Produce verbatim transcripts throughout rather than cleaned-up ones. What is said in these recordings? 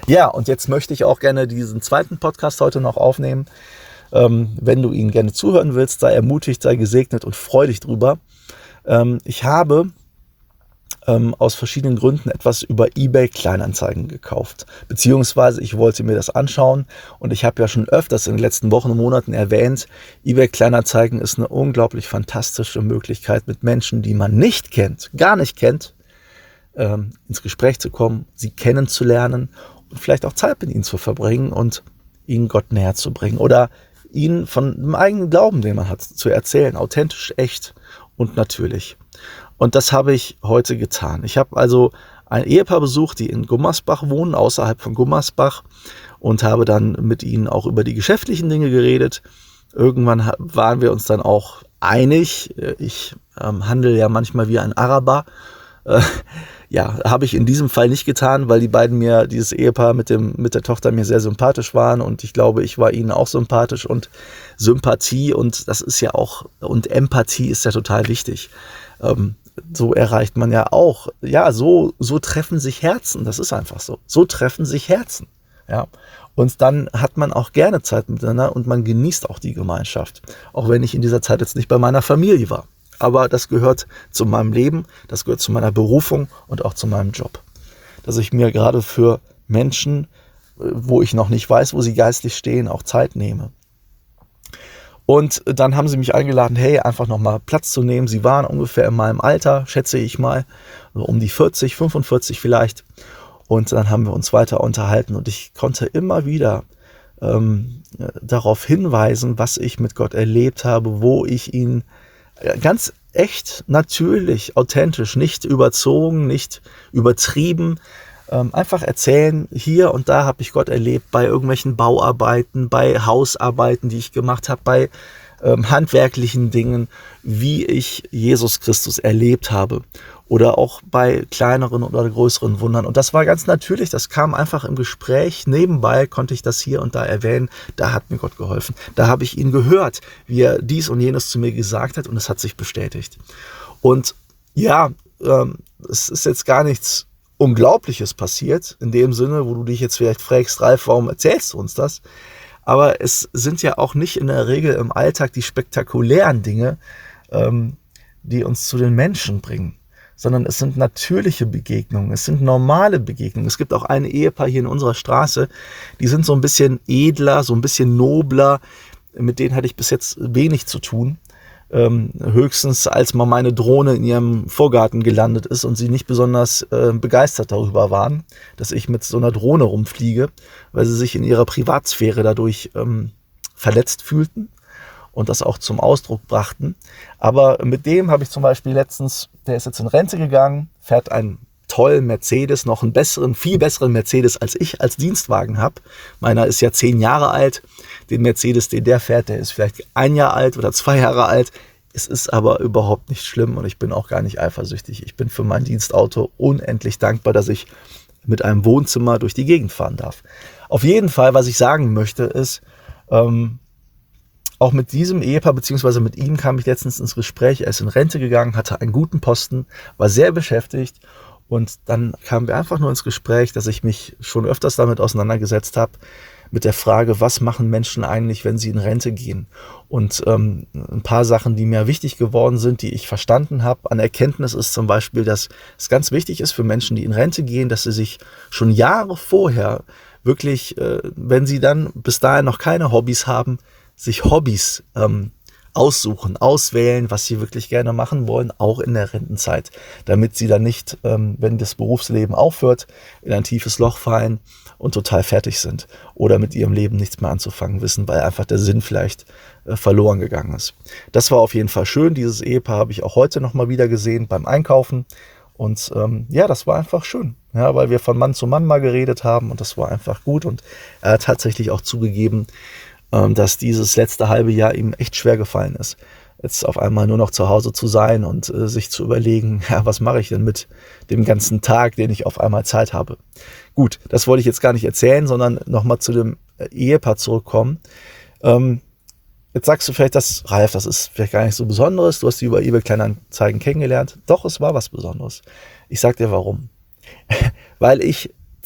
Ja, und jetzt möchte ich auch gerne diesen zweiten Podcast heute noch aufnehmen. Ähm, wenn du ihn gerne zuhören willst, sei ermutigt, sei gesegnet und freu dich drüber. Ähm, ich habe ähm, aus verschiedenen Gründen etwas über eBay Kleinanzeigen gekauft. Beziehungsweise ich wollte mir das anschauen und ich habe ja schon öfters in den letzten Wochen und Monaten erwähnt, eBay Kleinanzeigen ist eine unglaublich fantastische Möglichkeit, mit Menschen, die man nicht kennt, gar nicht kennt, ähm, ins Gespräch zu kommen, sie kennenzulernen und vielleicht auch Zeit mit ihnen zu verbringen und ihnen Gott näher zu bringen oder ihnen von dem eigenen Glauben, den man hat, zu erzählen, authentisch, echt und natürlich. Und das habe ich heute getan. Ich habe also ein Ehepaar besucht, die in Gummersbach wohnen, außerhalb von Gummersbach, und habe dann mit ihnen auch über die geschäftlichen Dinge geredet. Irgendwann waren wir uns dann auch einig. Ich ähm, handle ja manchmal wie ein Araber. Äh, ja, habe ich in diesem Fall nicht getan, weil die beiden mir, dieses Ehepaar mit dem mit der Tochter mir sehr sympathisch waren und ich glaube, ich war ihnen auch sympathisch und Sympathie und das ist ja auch, und Empathie ist ja total wichtig. Ähm, so erreicht man ja auch, ja, so, so treffen sich Herzen, das ist einfach so. So treffen sich Herzen, ja. Und dann hat man auch gerne Zeit miteinander und man genießt auch die Gemeinschaft, auch wenn ich in dieser Zeit jetzt nicht bei meiner Familie war. Aber das gehört zu meinem Leben, das gehört zu meiner Berufung und auch zu meinem Job. Dass ich mir gerade für Menschen, wo ich noch nicht weiß, wo sie geistlich stehen, auch Zeit nehme. Und dann haben sie mich eingeladen, hey, einfach nochmal Platz zu nehmen. Sie waren ungefähr in meinem Alter, schätze ich mal, um die vierzig, fünfundvierzig vielleicht. Und dann haben wir uns weiter unterhalten und ich konnte immer wieder ähm, darauf hinweisen, was ich mit Gott erlebt habe, wo ich ihn ganz echt, natürlich, authentisch, nicht überzogen, nicht übertrieben, ähm, einfach erzählen, hier und da habe ich Gott erlebt, bei irgendwelchen Bauarbeiten, bei Hausarbeiten, die ich gemacht habe, bei ähm, handwerklichen Dingen, wie ich Jesus Christus erlebt habe oder auch bei kleineren oder größeren Wundern. Und das war ganz natürlich, das kam einfach im Gespräch. Nebenbei konnte ich das hier und da erwähnen, da hat mir Gott geholfen. Da habe ich ihn gehört, wie er dies und jenes zu mir gesagt hat und es hat sich bestätigt. Und ja, ähm, es ist jetzt gar nichts Unglaubliches passiert, in dem Sinne, wo du dich jetzt vielleicht fragst, Ralf, warum erzählst du uns das? Aber es sind ja auch nicht in der Regel im Alltag die spektakulären Dinge, ähm, die uns zu den Menschen bringen, sondern es sind natürliche Begegnungen, es sind normale Begegnungen. Es gibt auch ein Ehepaar hier in unserer Straße, die sind so ein bisschen edler, so ein bisschen nobler, mit denen hatte ich bis jetzt wenig zu tun. Ähm, höchstens als mal meine Drohne in ihrem Vorgarten gelandet ist und sie nicht besonders äh, begeistert darüber waren, dass ich mit so einer Drohne rumfliege, weil sie sich in ihrer Privatsphäre dadurch ähm, verletzt fühlten und das auch zum Ausdruck brachten. Aber mit dem habe ich zum Beispiel letztens, der ist jetzt in Rente gegangen, fährt einen tollen Mercedes, noch einen besseren, viel besseren Mercedes, als ich als Dienstwagen habe. Meiner ist ja zehn Jahre alt. Den Mercedes, den der fährt, der ist vielleicht ein Jahr alt oder zwei Jahre alt. Es ist aber überhaupt nicht schlimm und ich bin auch gar nicht eifersüchtig. Ich bin für mein Dienstauto unendlich dankbar, dass ich mit einem Wohnzimmer durch die Gegend fahren darf. Auf jeden Fall, was ich sagen möchte, ist, ähm, auch mit diesem Ehepaar, beziehungsweise mit ihm kam ich letztens ins Gespräch. Er ist in Rente gegangen, hatte einen guten Posten, war sehr beschäftigt. Und dann kamen wir einfach nur ins Gespräch, dass ich mich schon öfters damit auseinandergesetzt habe, mit der Frage, was machen Menschen eigentlich, wenn sie in Rente gehen? Und ähm, ein paar Sachen, die mir wichtig geworden sind, die ich verstanden habe an Erkenntnis, ist zum Beispiel, dass es ganz wichtig ist für Menschen, die in Rente gehen, dass sie sich schon Jahre vorher wirklich, äh, wenn sie dann bis dahin noch keine Hobbys haben, sich Hobbys ähm, aussuchen, auswählen, was sie wirklich gerne machen wollen, auch in der Rentenzeit, damit sie dann nicht, ähm, wenn das Berufsleben aufhört, in ein tiefes Loch fallen und total fertig sind oder mit ihrem Leben nichts mehr anzufangen wissen, weil einfach der Sinn vielleicht äh, verloren gegangen ist. Das war auf jeden Fall schön. Dieses Ehepaar habe ich auch heute nochmal wieder gesehen beim Einkaufen und ähm, ja, das war einfach schön, ja, weil wir von Mann zu Mann mal geredet haben und das war einfach gut und er hat tatsächlich auch zugegeben, dass dieses letzte halbe Jahr ihm echt schwer gefallen ist, jetzt auf einmal nur noch zu Hause zu sein und äh, sich zu überlegen, ja, was mache ich denn mit dem ganzen Tag, den ich auf einmal Zeit habe. Gut, das wollte ich jetzt gar nicht erzählen, sondern nochmal zu dem Ehepaar zurückkommen. Ähm, jetzt sagst du vielleicht, dass, Ralf, das ist vielleicht gar nicht so Besonderes, du hast die über eBay Kleinanzeigen kennengelernt. Doch, es war was Besonderes. Ich sag dir warum. Weil ich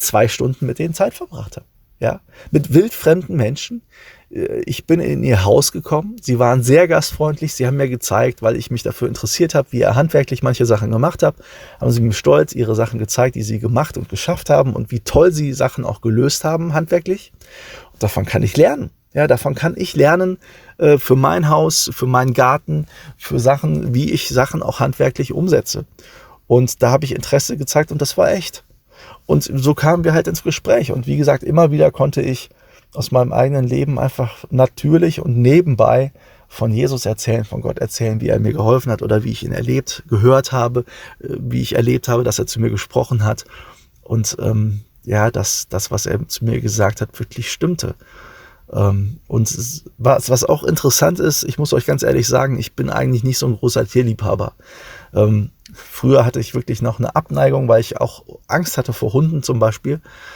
zwei Stunden mit denen Zeit verbracht habe. Ja, mit wildfremden Menschen. Ich bin in ihr Haus gekommen. Sie waren sehr gastfreundlich. Sie haben mir gezeigt, weil ich mich dafür interessiert habe, wie er handwerklich manche Sachen gemacht hat, haben sie mir stolz ihre Sachen gezeigt, die sie gemacht und geschafft haben und wie toll sie Sachen auch gelöst haben handwerklich. Und davon kann ich lernen. Ja, davon kann ich lernen äh, für mein Haus, für meinen Garten, für Sachen, wie ich Sachen auch handwerklich umsetze. Und da habe ich Interesse gezeigt und das war echt. Und so kamen wir halt ins Gespräch. Und wie gesagt, immer wieder konnte ich aus meinem eigenen Leben einfach natürlich und nebenbei von Jesus erzählen, von Gott erzählen, wie er mir geholfen hat oder wie ich ihn erlebt, gehört habe, wie ich erlebt habe, dass er zu mir gesprochen hat. Und ähm, ja, dass das, was er zu mir gesagt hat, wirklich stimmte. Ähm, und was, was auch interessant ist, ich muss euch ganz ehrlich sagen, ich bin eigentlich nicht so ein großer Tierliebhaber. Ähm, früher hatte ich wirklich noch eine Abneigung, weil ich auch Angst hatte vor Hunden zum Beispiel.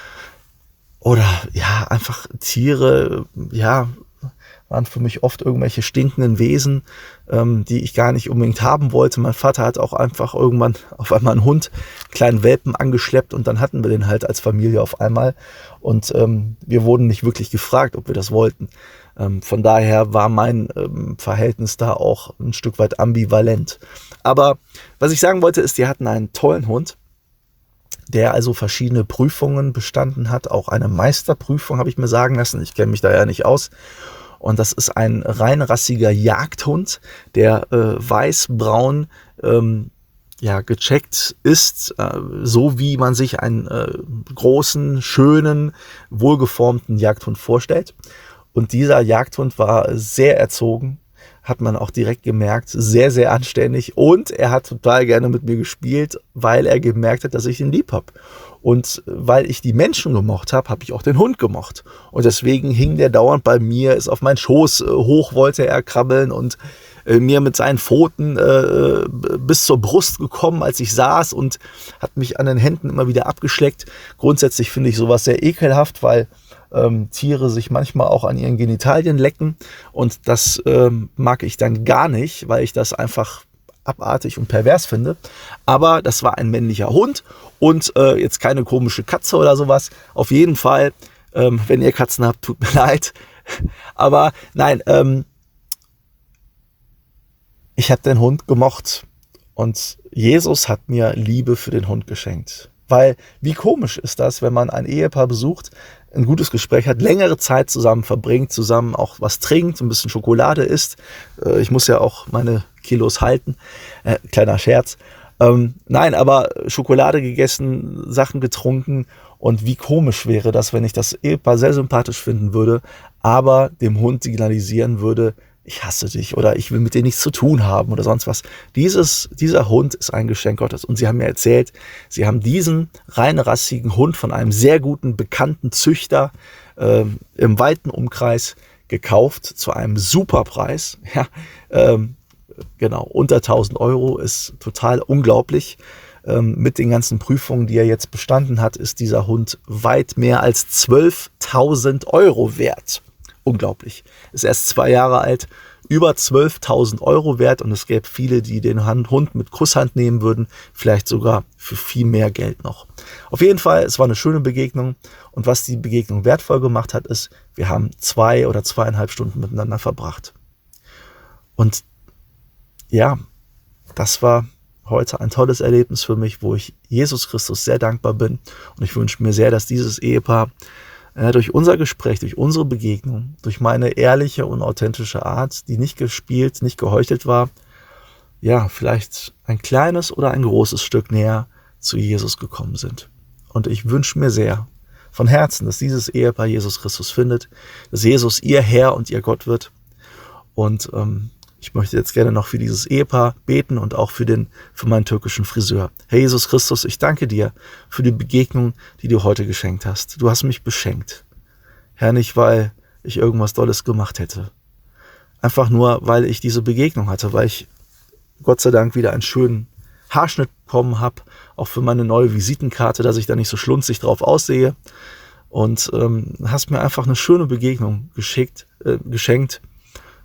Oder ja, einfach Tiere, ja, waren für mich oft irgendwelche stinkenden Wesen, ähm, die ich gar nicht unbedingt haben wollte. Mein Vater hat auch einfach irgendwann auf einmal einen Hund, einen kleinen Welpen angeschleppt und dann hatten wir den halt als Familie auf einmal. Und ähm, wir wurden nicht wirklich gefragt, ob wir das wollten. Ähm, von daher war mein ähm, Verhältnis da auch ein Stück weit ambivalent. Aber was ich sagen wollte, ist, die hatten einen tollen Hund, der also verschiedene Prüfungen bestanden hat. Auch eine Meisterprüfung, habe ich mir sagen lassen. Ich kenne mich da ja nicht aus. Und das ist ein reinrassiger Jagdhund, der äh, weiß-braun ähm, ja, gecheckt ist, äh, so wie man sich einen äh, großen, schönen, wohlgeformten Jagdhund vorstellt. Und dieser Jagdhund war sehr erzogen, hat man auch direkt gemerkt, sehr, sehr anständig. Und er hat total gerne mit mir gespielt, weil er gemerkt hat, dass ich ihn lieb habe. Und weil ich die Menschen gemocht habe, habe ich auch den Hund gemocht. Und deswegen hing der dauernd bei mir, ist auf meinen Schoß äh, hoch, wollte er krabbeln und äh, mir mit seinen Pfoten äh, bis zur Brust gekommen, als ich saß und hat mich an den Händen immer wieder abgeschleckt. Grundsätzlich finde ich sowas sehr ekelhaft, weil ähm, Tiere sich manchmal auch an ihren Genitalien lecken. Und das ähm, mag ich dann gar nicht, weil ich das einfach abartig und pervers finde. Aber das war ein männlicher Hund und äh, jetzt keine komische Katze oder sowas. Auf jeden Fall, ähm, wenn ihr Katzen habt, tut mir leid. Aber nein, ähm, ich habe den Hund gemocht und Jesus hat mir Liebe für den Hund geschenkt. Weil wie komisch ist das, wenn man ein Ehepaar besucht, ein gutes Gespräch hat, längere Zeit zusammen verbringt, zusammen auch was trinkt, ein bisschen Schokolade isst. Äh, ich muss ja auch meine Kilos halten. Äh, kleiner Scherz. Ähm, nein, aber Schokolade gegessen, Sachen getrunken und wie komisch wäre das, wenn ich das Ehepaar sehr sympathisch finden würde, aber dem Hund signalisieren würde, ich hasse dich oder ich will mit dir nichts zu tun haben oder sonst was. Dieses, dieser Hund ist ein Geschenk Gottes. Und sie haben mir erzählt, sie haben diesen reinrassigen Hund von einem sehr guten, bekannten Züchter äh, im weiten Umkreis gekauft zu einem Superpreis. Ja, ähm, genau, unter tausend Euro ist total unglaublich. Ähm, mit den ganzen Prüfungen, die er jetzt bestanden hat, ist dieser Hund weit mehr als zwölftausend Euro wert. Unglaublich. Ist erst zwei Jahre alt, über zwölftausend Euro wert und es gäbe viele, die den Hund mit Kusshand nehmen würden, vielleicht sogar für viel mehr Geld noch. Auf jeden Fall, es war eine schöne Begegnung und was die Begegnung wertvoll gemacht hat, ist, wir haben zwei oder zweieinhalb Stunden miteinander verbracht. Und ja, das war heute ein tolles Erlebnis für mich, wo ich Jesus Christus sehr dankbar bin und ich wünsche mir sehr, dass dieses Ehepaar äh, durch unser Gespräch, durch unsere Begegnung, durch meine ehrliche und authentische Art, die nicht gespielt, nicht geheuchelt war, ja, vielleicht ein kleines oder ein großes Stück näher zu Jesus gekommen sind. Und ich wünsche mir sehr von Herzen, dass dieses Ehepaar Jesus Christus findet, dass Jesus ihr Herr und ihr Gott wird. Und ähm, ich möchte jetzt gerne noch für dieses Ehepaar beten und auch für den, für meinen türkischen Friseur. Herr Jesus Christus, ich danke dir für die Begegnung, die du heute geschenkt hast. Du hast mich beschenkt. Herr, nicht weil ich irgendwas Dolles gemacht hätte. Einfach nur, weil ich diese Begegnung hatte, weil ich Gott sei Dank wieder einen schönen Haarschnitt bekommen habe, auch für meine neue Visitenkarte, dass ich da nicht so schlunzig drauf aussehe. Und ähm, hast mir einfach eine schöne Begegnung geschickt, äh, geschenkt,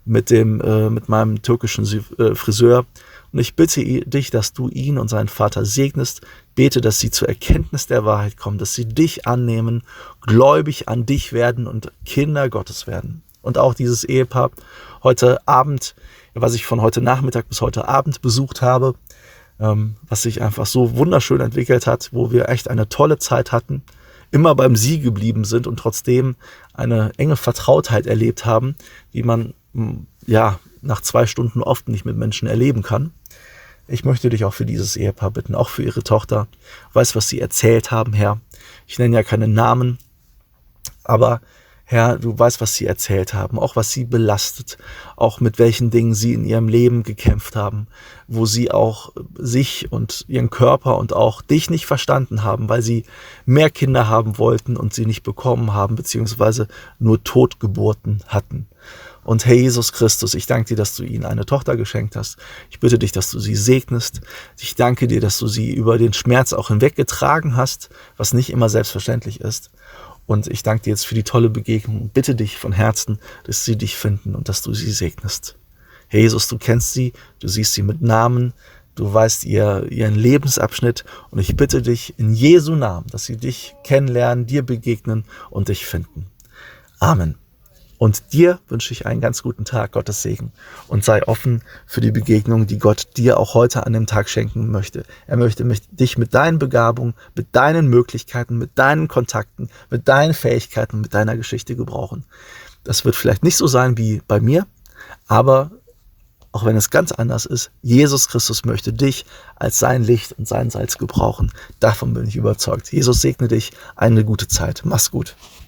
mit, dem, äh, mit meinem türkischen äh, Friseur. Und ich bitte dich, dass du ihn und seinen Vater segnest. Bete, dass sie zur Erkenntnis der Wahrheit kommen, dass sie dich annehmen, gläubig an dich werden und Kinder Gottes werden. Und auch dieses Ehepaar heute Abend, was ich von heute Nachmittag bis heute Abend besucht habe, ähm, was sich einfach so wunderschön entwickelt hat, wo wir echt eine tolle Zeit hatten, immer beim Sie geblieben sind und trotzdem eine enge Vertrautheit erlebt haben, die man ja nach zwei Stunden oft nicht mit Menschen erleben kann. Ich möchte dich auch für dieses Ehepaar bitten, auch für ihre Tochter. Weiß, was sie erzählt haben, Herr. Ich nenne ja keine Namen, aber Herr, du weißt, was sie erzählt haben, auch was sie belastet, auch mit welchen Dingen sie in ihrem Leben gekämpft haben, wo sie auch sich und ihren Körper und auch dich nicht verstanden haben, weil sie mehr Kinder haben wollten und sie nicht bekommen haben, beziehungsweise nur Totgeburten hatten. Und Herr Jesus Christus, ich danke dir, dass du ihnen eine Tochter geschenkt hast. Ich bitte dich, dass du sie segnest. Ich danke dir, dass du sie über den Schmerz auch hinweggetragen hast, was nicht immer selbstverständlich ist. Und ich danke dir jetzt für die tolle Begegnung und bitte dich von Herzen, dass sie dich finden und dass du sie segnest. Herr Jesus, du kennst sie, du siehst sie mit Namen, du weißt ihr, ihren Lebensabschnitt und ich bitte dich in Jesu Namen, dass sie dich kennenlernen, dir begegnen und dich finden. Amen. Und dir wünsche ich einen ganz guten Tag, Gottes Segen. Und sei offen für die Begegnung, die Gott dir auch heute an dem Tag schenken möchte. Er möchte dich mit deinen Begabungen, mit deinen Möglichkeiten, mit deinen Kontakten, mit deinen Fähigkeiten, mit deiner Geschichte gebrauchen. Das wird vielleicht nicht so sein wie bei mir, aber auch wenn es ganz anders ist, Jesus Christus möchte dich als sein Licht und sein Salz gebrauchen. Davon bin ich überzeugt. Jesus segne dich. Eine gute Zeit. Mach's gut.